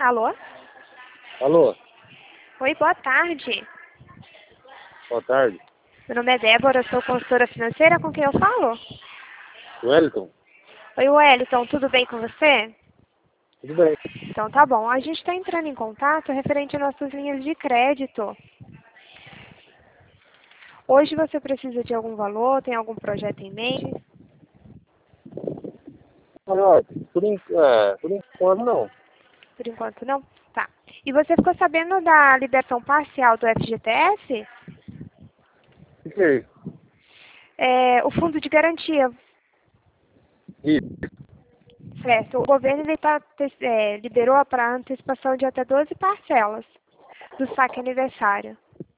Alô? Alô, Oi, boa tarde. boa tarde. Meu nome é Débora, eu sou consultora financeira, com quem eu falo? Wellington, Oi, Wellington, tudo bem com você? tudo bem? Então tá bom, a gente está entrando em contato referente às nossas linhas de crédito. Hoje você precisa de algum valor, tem algum projeto em mente? Olha, por enquanto não. Por enquanto não? Tá. E você ficou sabendo da liberação parcial do FGTS? O que é isso? O fundo de garantia. Isso. Certo. O governo liberou para antecipação de até 12 parcelas do saque aniversário.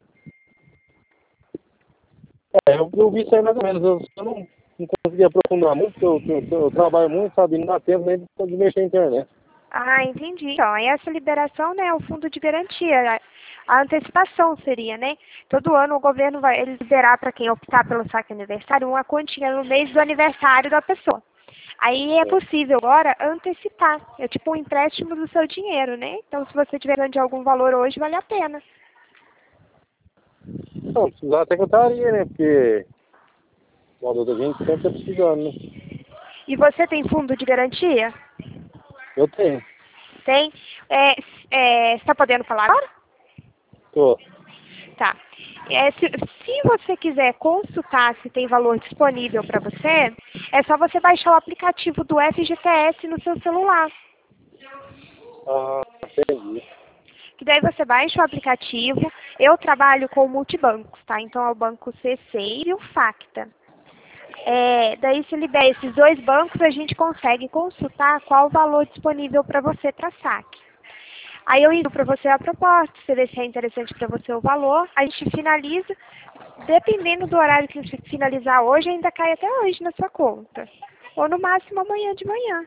Eu vi isso aí mais ou menos. Eu não consegui aprofundar muito, porque eu trabalho muito, sabe? Não dá tempo nem de mexer na internet. Ah, entendi. Então, essa liberação, né, é o fundo de garantia. A antecipação seria, né? Todo ano o governo vai liberar para quem optar pelo saque aniversário uma quantia no mês do aniversário da pessoa. Aí é É. possível agora antecipar. É tipo um empréstimo do seu dinheiro, né? Então, se você tiver de algum valor hoje, vale a pena. Não, precisar até que eu estaria, né? Porque o valor da gente sempre tá precisando, né? E você tem fundo de garantia? Eu tenho. Tem? Você está podendo falar agora? Tô. Tá. Se você quiser consultar se tem valor disponível para você, é só você baixar o aplicativo do FGTS no seu celular. Ah, entendi. Que daí você baixa o aplicativo. Eu trabalho com multibancos, tá? Então é o Banco C6 e o Facta. Daí se libera esses dois bancos, a gente consegue consultar qual o valor disponível para você para saque. Aí eu envio para você a proposta, você vê se é interessante para você o valor, a gente finaliza, dependendo do horário que você finalizar hoje, ainda cai até hoje na sua conta. Ou no máximo amanhã de manhã.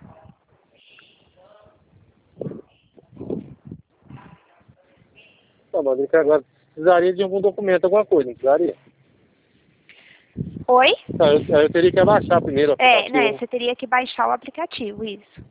Tá, mas que agora precisaria de algum documento, alguma coisa, não precisaria? Oi? Tá, eu teria que abaixar primeiro o Né, aplicativo. você teria que baixar o aplicativo, isso.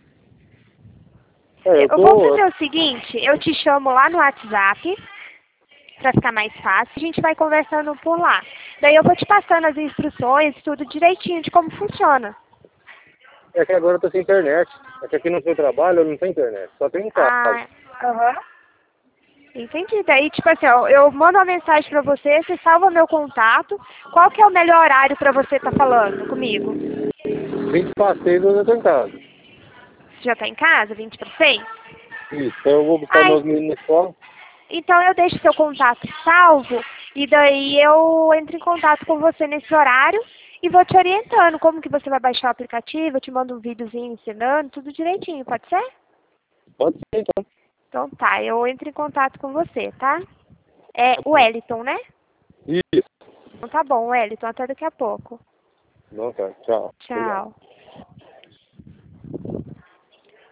Eu Eu vou tô. fazer o seguinte, eu te chamo lá no WhatsApp, para ficar mais fácil, a gente vai conversando por lá. Daí eu vou te passando as instruções, tudo direitinho de como funciona. É que agora eu tô sem internet. É que aqui no seu trabalho eu não tenho internet, só tenho em casa. Aham. Entendi. Daí, tipo assim, ó, eu mando uma mensagem pra você, você salva meu contato. Qual que é o melhor horário pra você estar falando comigo? 20 para 6 eu já tô em casa. Você já tá em casa, 20 para 6? Isso, então eu vou buscar Ai, meus meninos na escola. então eu deixo seu contato salvo e daí eu entro em contato com você nesse horário e vou te orientando como que você vai baixar o aplicativo, eu te mando um videozinho ensinando, tudo direitinho, pode ser? Pode ser então. Então tá, eu entro em contato com você, tá? É Tá o bom. Wellington, né? Isso. Então tá bom, Wellington, até daqui a pouco. Não, tá. Tchau. Obrigado. Tchau.